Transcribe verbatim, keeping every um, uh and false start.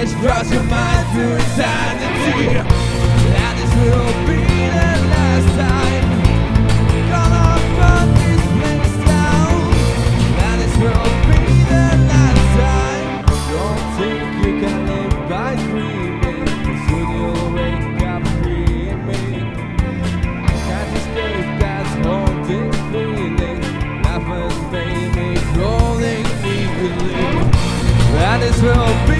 just cross your mind through insanity. And this will be the last time. Gonna burn this place down. And this will be the last time. Don't think you can live by dreaming, 'cause soon you'll wake up dreaming. Can't escape that haunting feeling. Nothing made me crawling eagerly. And this will be